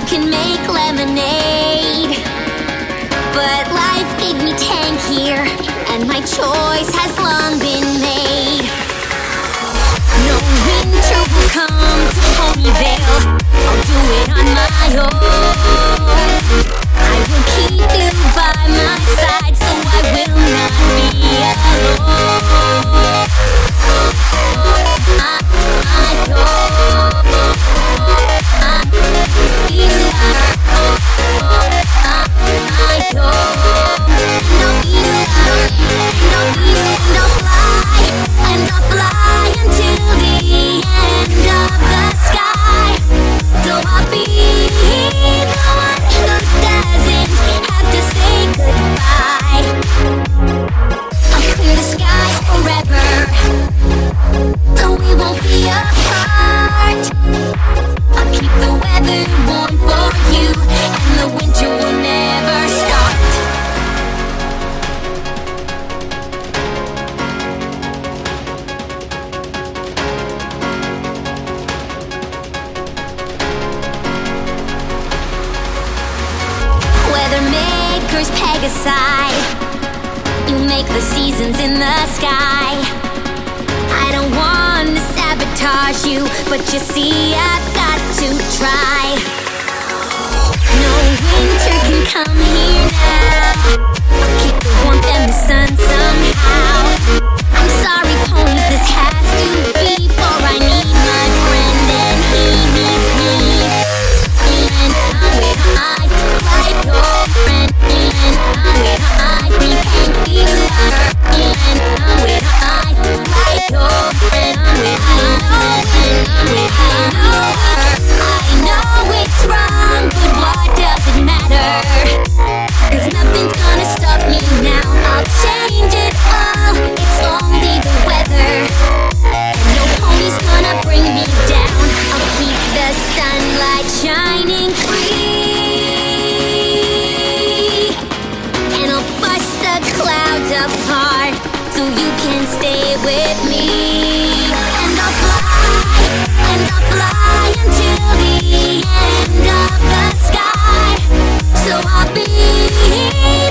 can make lemonade. But life gave me tank here, and my choice has long been made. No winter will come to Ponyville, I'll do it on my own. I will keep you by my side, so I will not be alone. I fly until the end of the sky. So I'll be the one who doesn't have to say goodbye. I'll clear the skies forever, so we won't be apart. I'll keep the weather warm for you, and the winter will never start. Weather makers peg aside, you make the seasons in the sky. I don't want to sabotage you, but you see I've got to try. No winter can come here now, I'll keep the warmth and the sun somehow. I'm sorry ponies, this has to be, for I need my friend and he needs me. And I like your friend, and we can be lovers. And I like your friend, I know it's wrong, but what does it matter? 'Cause nothing's gonna stop me now. I'll change it all, it's only the weather, and no pony's gonna bring me down. I'll keep the sunlight shining free, and I'll bust the clouds apart so you can stay with me. And I'll fly until the end of the sky. So I'll be here.